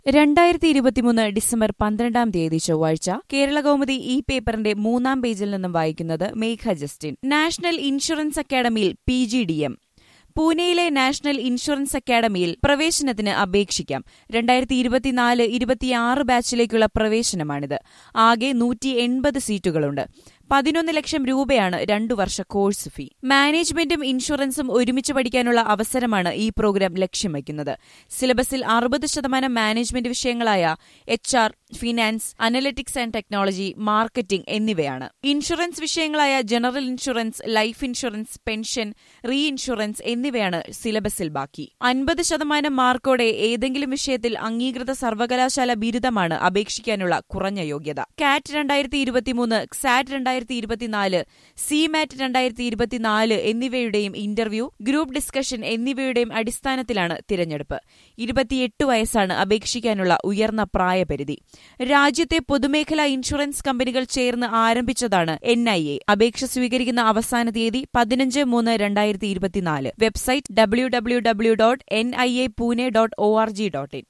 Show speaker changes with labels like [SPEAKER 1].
[SPEAKER 1] 2023 December 12 ചൊവ്വാഴ്ച കേരളകൗമുദി ഈ പേപ്പറിന്റെ 3-ാം പേജിൽ നിന്നും വായിക്കുന്നത് മേഘ ജസ്റ്റിൻ. നാഷണൽ ഇൻഷുറൻസ് അക്കാദമിയിൽ PGDM. പൂനെയിലെ നാഷണൽ ഇൻഷുറൻസ് അക്കാദമിയിൽ പ്രവേശനത്തിന് അപേക്ഷിക്കാം. 2024-26 ബാച്ചിലേക്കുള്ള പ്രവേശനമാണിത്. ആകെ 180 സീറ്റുകളുണ്ട്. 11 ലക്ഷം രൂപയാണ് 2 വർഷ കോഴ്സ് ഫീ. മാനേജ്മെന്റും ഇൻഷുറൻസും ഒരുമിച്ച് പഠിക്കാനുള്ള അവസരമാണ് ഈ പ്രോഗ്രാം ലക്ഷ്യം വയ്ക്കുന്നത്. സിലബസിൽ 60% മാനേജ്മെന്റ് വിഷയങ്ങളായ HR, finance, analytics and technology, marketing എന്നിവയാണ്. ഇൻഷുറൻസ് വിഷയങ്ങളായ general insurance, life insurance, pension, reinsurance എന്നിവയാണ് സിലബസിൽ ബാക്കി. 50% മാർക്കോടെ ഏതെങ്കിലും വിഷയത്തിൽ അംഗീകൃത സർവകലാശാല ബിരുദമാണ് അപേക്ഷിക്കാനുള്ള കുറഞ്ഞ യോഗ്യത. CAT 2023, XAT 2024, CMAT 2024 എന്നിവയുടെയും ഇന്റർവ്യൂ, ഗ്രൂപ്പ് ഡിസ്കഷൻ എന്നിവയുടെയും അടിസ്ഥാനത്തിലാണ് തിരഞ്ഞെടുപ്പ്. 28 വയസ്സാണ് അപേക്ഷിക്കാനുള്ള ഉയർന്ന പ്രായപരിധി. രാജ്യത്തെ പൊതുമേഖലാ ഇൻഷുറൻസ് കമ്പനികൾ ചേർന്ന് ആരംഭിച്ചതാണ് NIA. അപേക്ഷ സ്വീകരിക്കുന്ന അവസാന തീയതി 15/3/2024. Website www.niapune.org.in.